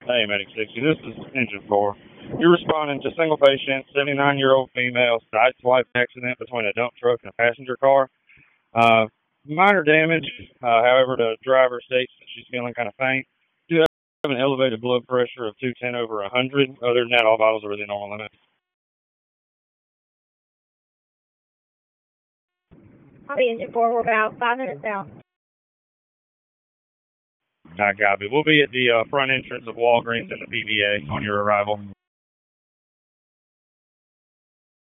Hey, Medic 60, this is Engine 4. You're responding to single patient, 79-year-old female, sideswipe accident between a dump truck and a passenger car. Uh, Minor damage, however, the driver states that she's feeling kind of faint. Do have an elevated blood pressure of 210 over 100. Other than that, all vitals are within normal limits. Copy, Engine 4, we're about 5 minutes out. I copy. We'll be at the front entrance of Walgreens in the PVA on your arrival.